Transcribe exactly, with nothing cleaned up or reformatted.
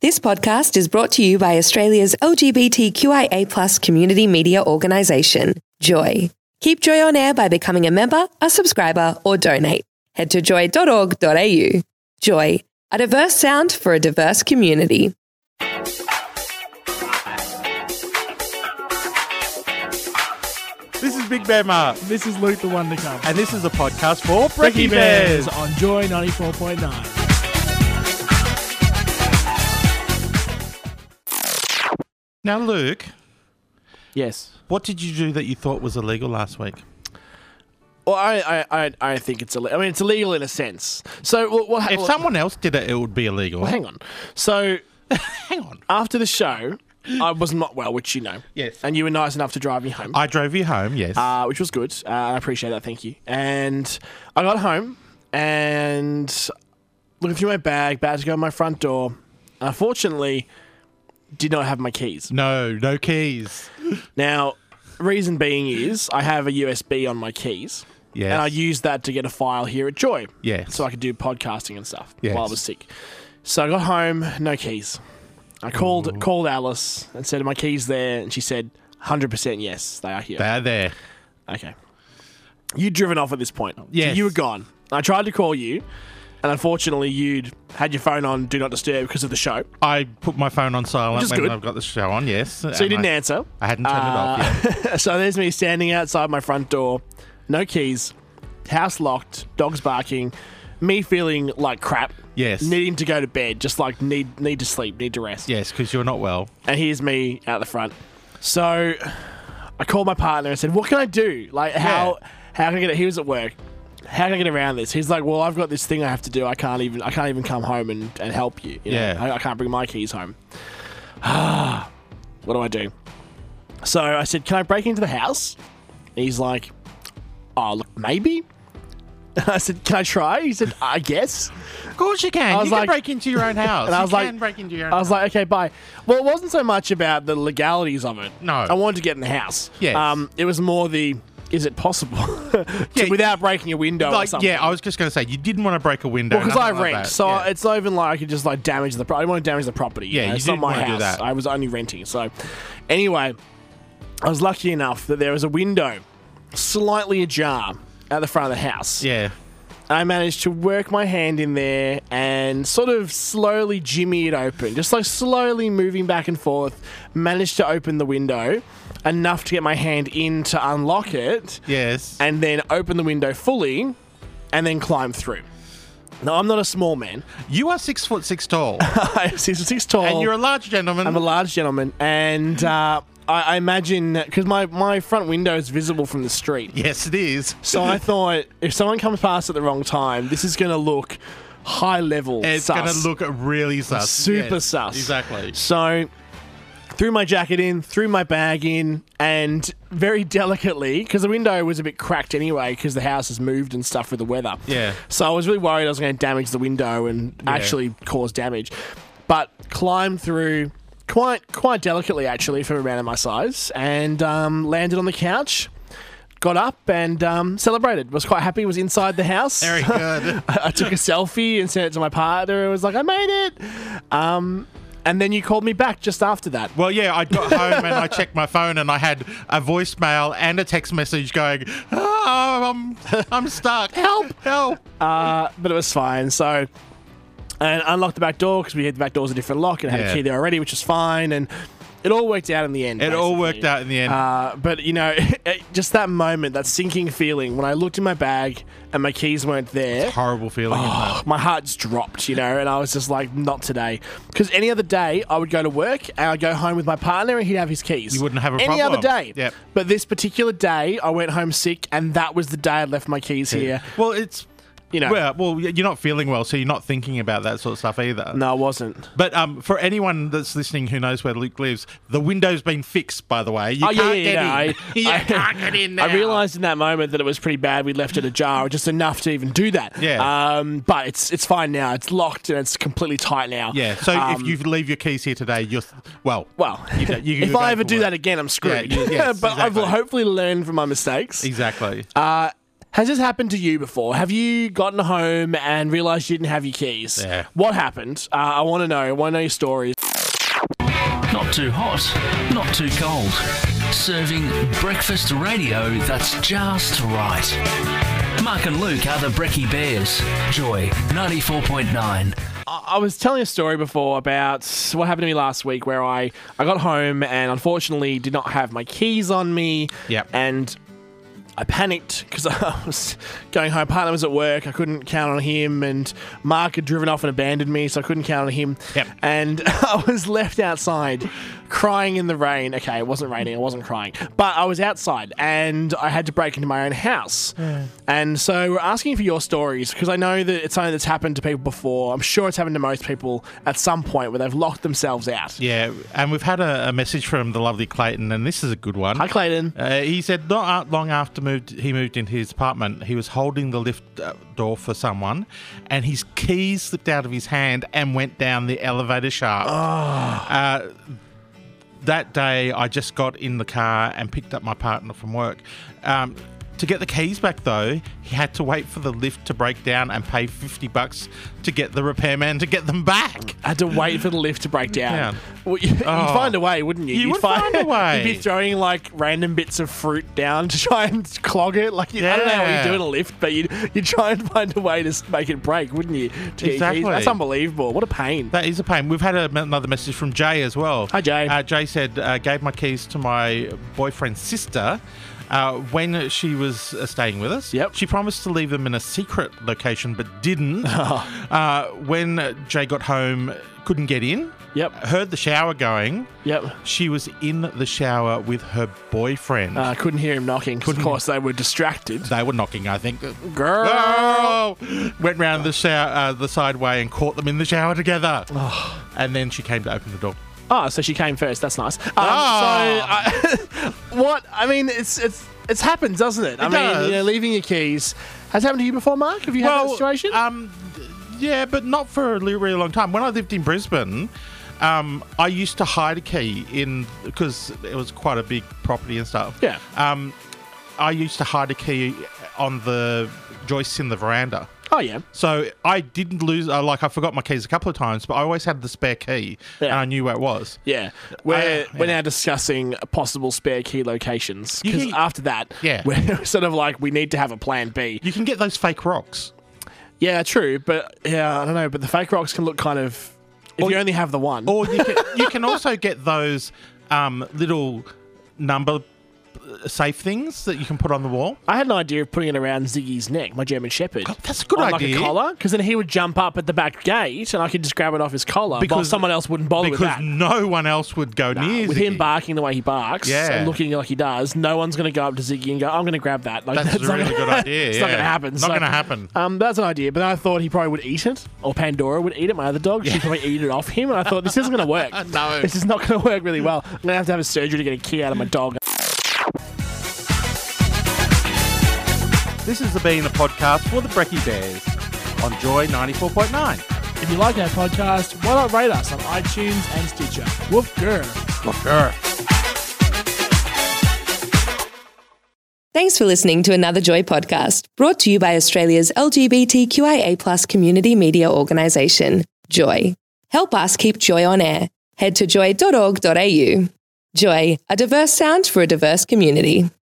This podcast is brought to you by Australia's L G B T Q I A plus community media organisation, Joy. Keep Joy on air by becoming a member, a subscriber, or donate. Head to joy dot org dot a u. Joy, a diverse sound for a diverse community. This is Big Bear Mark. This is Luke, the one to come. And this is a podcast for Brekkie Brekkie Bears. on Joy ninety-four point nine. Now, Luke, Yes. what did you do that you thought was illegal last week? Well, I, I, I, I think it's illegal. I mean, it's illegal in a sense. So, what? what If well, someone else did it, it would be illegal. well, hang on. So, Hang on. after the show, I was not well, which you know. Yes. And you were nice enough to drive me home, I drove you home, yes. uh, which was good. Uh, I appreciate that. Thank you. And I got home and looking through my bag, about to go to my front door. Unfortunately, did not have my keys. no, no keys. Now, reason being is I have a U S B on my keys. Yes. And I used that to get a file here at Joy. Yes. So I could do podcasting and stuff Yes. while I was sick. So I got home, no keys. I called Ooh. called Alice and said, "Are my keys there?" And she said, one hundred percent yes, they are here. They're there. Okay. You'd driven off at this point. So Yes. you were gone. I tried to call you, and unfortunately you'd had your phone on Do Not Disturb because of the show. I put my phone on silent Which is when good. I've got the show on, yes. So you didn't answer. I hadn't turned Uh, it off yet. So there's me standing outside my front door, no keys, house locked, dogs barking, me feeling like crap. Yes. Needing to go to bed, just like need need to sleep, need to rest. Yes, because you're not well. And here's me out the front. So I called my partner and said, "What can I do? Like how how can I get it?" He was at work. How can I get around this? He's like, "Well, I've got this thing I have to do. I can't even I can't even come home and, and help you. you know? Yeah. I, I can't bring my keys home." Ah, what do I do? So I said, "Can I break into the house?" And he's like, "Oh, look, maybe." I said, "Can I try?" He said, "I guess." Of course you can. I You was can like- break into your own house. And I You was like- can break into your own I was like, "Okay, bye." Well, it wasn't so much about the legalities of it. No. I wanted to get in the house. Yes. Um, it was more the, is it possible to- Yeah. without breaking a window or Like, something? yeah, I was just going to say, you didn't want to break a window. Because I nothing like rent, that. so Yeah. it's not even like I could just like damage the. Pro- I didn't want to damage the property. Yeah, know? you it's not didn't my wanna do house. that. I was only renting. So, anyway, I was lucky enough that there was a window slightly ajar at the front of the house. Yeah. I managed to work my hand in there and sort of slowly jimmy it open, just like slowly moving back and forth. Managed to open the window enough to get my hand in to unlock it, Yes. and then open the window fully, and then climb through. Now, I'm not a small man. You are six foot six tall, I'm six foot six tall. and you're a large gentleman. I'm a large gentleman, and uh, I, I imagine because my, my front window is visible from the street. Yes, it is. So I thought if someone comes past at the wrong time, this is going to look high level. It's sus. going to look really sus. Super Yes, sus. Exactly. So threw my jacket in, threw my bag in, and very delicately, because the window was a bit cracked anyway, because the house has moved and stuff with the weather. Yeah. So I was really worried I was going to damage the window and Yeah. actually cause damage. But climbed through quite quite delicately, actually, for a man of my size, and um, landed on the couch. Got up and um, celebrated. Was quite happy. Was inside the house. Very good. I, I took a selfie and sent it to my partner. And was like, I made it. Um, and then you called me back just after that. Well, yeah, I got home and I checked my phone and I had a voicemail and a text message going, oh, I'm, I'm stuck. Help, help. Uh, but it was fine. So, and unlocked the back door because we had the back doors a different lock and had Yeah. a key there already, which was fine. And it all worked out in the end. It all basically. worked out in the end. Uh, but, you know, just that moment, that sinking feeling when I looked in my bag and my keys weren't there. Horrible feeling. isn't Oh, it? my heart just dropped, you know, and I was just like, not today. Because any other day, I would go to work and I'd go home with my partner and he'd have his keys. You wouldn't have a any problem. other day. Yep. But this particular day, I went home sick, and that was the day I left my keys here. Well, it's You know, well, well, you're not feeling well, so you're not thinking about that sort of stuff either. no, I wasn't. But um, for anyone that's listening who knows where Luke lives, the window's been fixed, by the way. You Oh, yeah, can't yeah, get yeah, in. I- you I- can't get in now. I realised in that moment that it was pretty bad. We left it ajar, just enough to even do that. Yeah. Um, but it's it's fine now. It's locked and it's completely tight now. Yeah, so Um, if you leave your keys here today, you're, well, Well, you, you, you if go I ever for do it. that again, I'm screwed. Yeah, you- yes, but I will exactly. hopefully learn from my mistakes. Exactly. Uh, Has this happened to you before? Have you gotten home and realised you didn't have your keys? Yeah. What happened? Uh, I want to know. I want to know your stories. Not too hot, not too cold. Serving breakfast radio that's just right. Mark and Luke are the Brekkie Bears. Joy ninety-four point nine. I was telling a story before about what happened to me last week where I, I got home and unfortunately did not have my keys on me. Yep. And I panicked because I was going home. Partner was at work. I couldn't count on him. And Mark had driven off and abandoned me, so I couldn't count on him. Yep. And I was left outside crying in the rain. Okay, it wasn't raining. I wasn't crying. But I was outside and I had to break into my own house. Yeah. And so we're asking for your stories because I know that it's something that's happened to people before. I'm sure it's happened to most people at some point where they've locked themselves out. Yeah, and we've had a, a message from the lovely Clayton, and this is a good one. Hi, Clayton. Uh, he said not long after moved, he moved into his apartment, he was holding the lift uh, door for someone, and his keys slipped out of his hand and went down the elevator shaft. Oh. Uh, that day, I just got in the car and picked up my partner from work. Um, to get the keys back, though, he had to wait for the lift to break down and pay fifty bucks to get the repairman to get them back. I had to wait for the lift to break down. Down. Well, you, Oh. You'd find a way, wouldn't you? You You'd would find a way. You'd be throwing like random bits of fruit down to try and clog it. Like you, I don't know what Yeah. you do in a lift, but you'd, you'd try and find a way to s- make it break, wouldn't you? To get your keys. Exactly. That's unbelievable. What a pain. That is a pain. We've had a, another message from Jay as well. Hi, Jay. Uh, Jay said, uh, gave my keys to my boyfriend's sister uh, when she was uh, staying with us. Yep. She promised to leave them in a secret location, but didn't. uh, when Jay got home, couldn't get in. Yep. Heard the shower going. Yep. She was in the shower with her boyfriend. Uh, couldn't hear him knocking 'cause of Couldn't- course they were distracted. They were knocking, I think. Girl. Girl! Went round the shower, uh, the side way and caught them in the shower together. And then she came to open the door. Oh, so she came first. That's nice. Um, Ah. So, I, what? I mean, it's it's it's happened, doesn't it? I It mean, does. you know, leaving your keys has happened to you before, Mark. Have you had that situation? Um, yeah, but not for a really, really long time. When I lived in Brisbane, um, I used to hide a key in because it was quite a big property and stuff. Yeah. Um, I used to hide a key on the joists in the veranda. Oh yeah. So I didn't lose. Uh, like I forgot my keys a couple of times, but I always had the spare key, Yeah. and I knew where it was. Yeah, we're, Uh, we're yeah. now discussing possible spare key locations You because can- after that, Yeah. we're sort of like we need to have a plan B. You can get those fake rocks. Yeah, true, but yeah, I don't know. But the fake rocks can look kind of if Or- you only have the one. Or you can, you can also get those um, little number safe things that you can put on the wall. I had an idea of putting it around Ziggy's neck, my German Shepherd. That's a good on idea. Like a collar, because then he would jump up at the back gate, and I could just grab it off his collar. Because Because- someone else wouldn't bother with Because that. no one else would go near With Ziggy. him barking the way he barks Yeah. and looking like he does, no one's going to go up to Ziggy and go, I'm going to grab that. Like, That's a not really gonna- good idea. It's yeah. not going to happen. Not So, going to happen. Um, that's an idea, but then I thought he probably would eat it, or Pandora would eat it, my other dog. She'd probably eat it off him, and I thought, this isn't going to work. No. This is not going to work really well. I'm going to have to have a surgery to get a key out of my dog. This has been a podcast for the Brekkie Bears on Joy ninety-four point nine. If you like our podcast, why not rate us on iTunes and Stitcher? Woof grr. Sure. Thanks for listening to another Joy podcast brought to you by Australia's L G B T Q I A plus community media organisation, Joy. Help us keep Joy on air. Head to joy dot org dot a u. Joy, a diverse sound for a diverse community.